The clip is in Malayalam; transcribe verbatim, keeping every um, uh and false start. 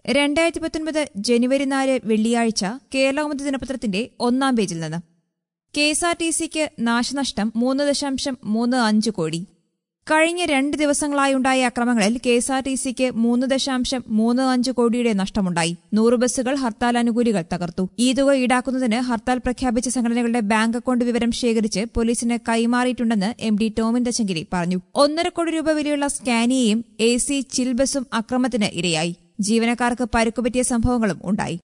രണ്ടായിരത്തി പത്തൊൻപത് ജനുവരി നാല് വെള്ളിയാഴ്ച കേരളകൗമുദി ദിനപത്രത്തിന്റെ ഒന്നാം പേജിൽ നിന്ന് കെ എസ് ആർ ടി സിക്ക് നാശനഷ്ടം മൂന്ന് ദശാംശം മൂന്ന് അഞ്ച് കോടി. കഴിഞ്ഞ രണ്ട് ദിവസങ്ങളായുണ്ടായ അക്രമങ്ങളിൽ കെ എസ് ആർ ടി സിക്ക് മൂന്ന് ദശാംശം മൂന്ന് അഞ്ച് കോടിയുടെ നഷ്ടമുണ്ടായി. നൂറ് ബസ്സുകൾ ഹർത്താൽ അനുകൂലികൾ തകർത്തു. ഈ തുക ഈടാക്കുന്നതിന് ഹർത്താൽ പ്രഖ്യാപിച്ച സംഘടനകളുടെ ബാങ്ക് അക്കൌണ്ട് വിവരം ശേഖരിച്ച് പോലീസിന് കൈമാറിയിട്ടുണ്ടെന്ന് എം ഡി ടോമിൻ തച്ചങ്കരി പറഞ്ഞു. ഒന്നര കോടി രൂപ വിലയുള്ള സ്കാനിയയും എ സി ചിൽ ബസും അക്രമത്തിന് ഇരയായി. ജീവനക്കാർക്ക് പരുക്കുപറ്റിയ സംഭവങ്ങളും ഉണ്ടായി.